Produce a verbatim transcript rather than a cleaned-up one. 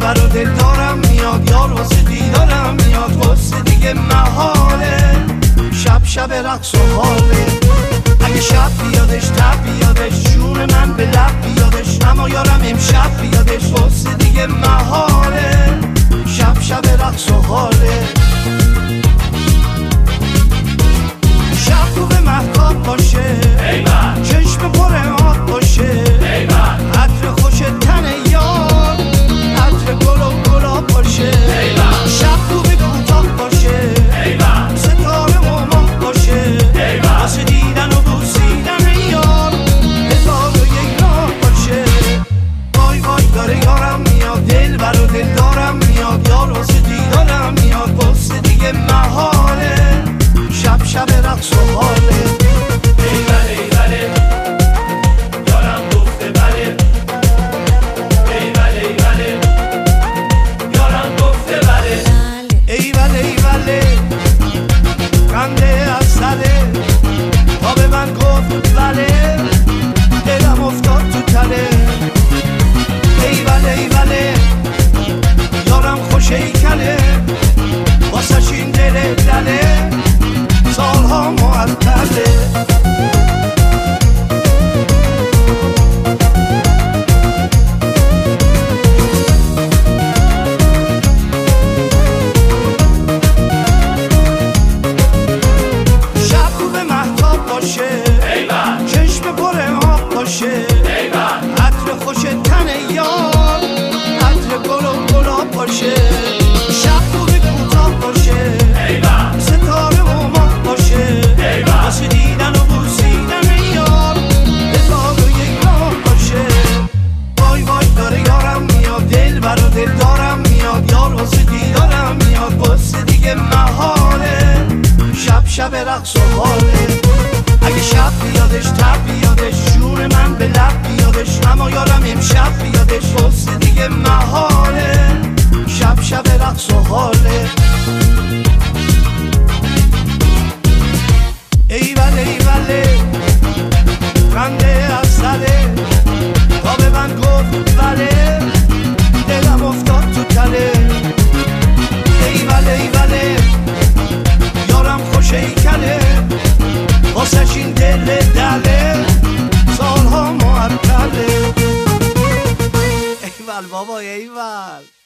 دلبر و دل دارم میاد، یار واسه دیدارم میاد، واسه دیگه محاله. شب شب رقص و حاله، اگه شب بیادش تب بیادش، جون من به لب بیادش، اما یارم امشب بیادش، واسه دیگه محاله. شب شب رقص و حاله. شب خوب مهتاب باشه، چشم پر آب باشه، عطر خوش تن یار، عطر گل و گلاب باشه. شب خوب کوتاه باشه، ستاره و ماه باشه، واسه دیدن و بوسیدن یار، هزار و یک راه باشه. وای وای داره یارم میاد، دل بر و دل دارم میاد، یار واسه دیدارم میاد، واسه دیگه محاله. شب شب رقص و حاله. ای بله ای بله یارم گفته بله، ای بله ای بله یارم گفته بله، ای بله ای بله خنده از سره، تا به من گفت بله، دلم افتاد تو تله. ای بله ای بله یارم خوش هیکله، واسش این دل دله، سالها معطله. شب خوب مهتاب باشه، چشم پر آب باشه، عطر خوش تن یار، عطر گل و گلاب باشه. شب خوب کوتاه باشه، ستاره و ماه باشه، واسه دیدن و بوسیدن یار، هزار و یک راه باشه. وای وای داره یارم میاد، دل بر و دل دارم میاد، یار واسه دیدارم میاد، واسه دیگه محاله. شب شب رقص و حاله، اگه شب بیادش تب بیادش، جون من به لب بیادش، اما یارم امشب بیادش، واسه دیگه محاله. شب شب رقص و حاله. ای بله ای بله خنده از سره، تا به من گفت بله، دلم افتاد تو تله. ای بله ای بله یارم خوش هیکله، واسش این دل دله، سالها معطله. ایول بابا ایول.